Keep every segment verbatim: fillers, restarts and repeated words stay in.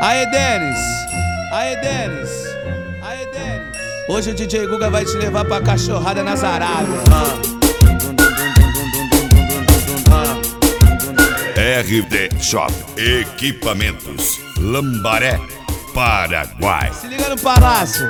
Aê, Denis! Aê, Denis! Aê, Denis! Hoje o D J Guga vai te levar pra cachorrada nas Arábias. R D Shop Equipamentos Lambaré, Paraguai. Se liga no palácio.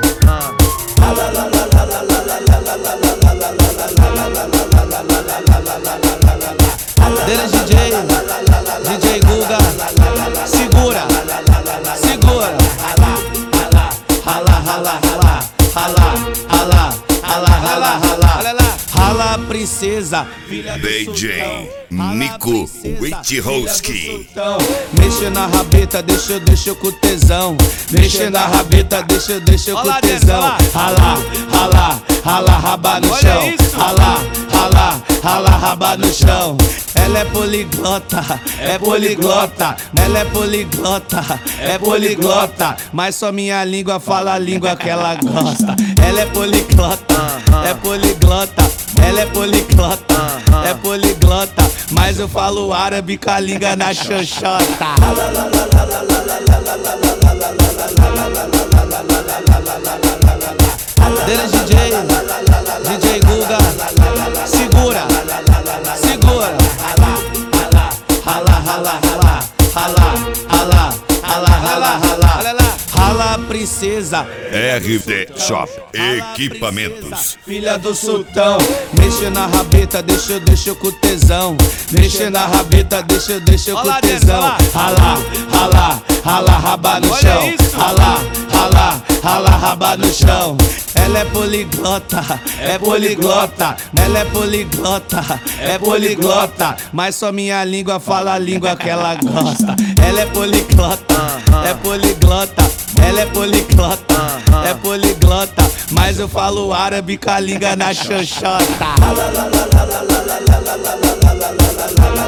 Denis D J, D J Guga, segura, segura. Rala, rala, rala, rala, rala, rala, rala, rala, rala, princesa, filha do D J sultão. Nico Witchowski. Mexe na rabeta, deixa eu, deixa eu com tesão. Mexe na rabeta, deixa eu, deixa eu com tesão. Rala, rala, rala, raba no chão. Rala, rala, rala, raba no chão. Ela é poliglota, é poliglota. Ela é poliglota, é poliglota. Mas só minha língua fala a língua que ela gosta. Ela é poliglota, é poliglota. Ela é poliglota, é poliglota. Mas eu falo árabe com a língua na xoxota. Denis D J, D J Guga, segura, segura. Rala, rala, rala, rala, rala, rala, rala, rala, rala, princesa. R D Shop Equipamentos. Filha do sultão, mexe na rabeta, deixa eu, deixa eu com tesão. Mexe na rabeta, deixa eu, deixa eu com tesão. Rala, rala, rala, raba no chão. Rala, rala, rala, raba no chão. Ela é poliglota, é poliglota. Ela é poliglota, é poliglota. Mas só minha língua fala a língua que ela gosta. Ela é poliglota, é poliglota. Ela é poliglota, é poliglota. Mas eu falo árabe com a língua na xoxota.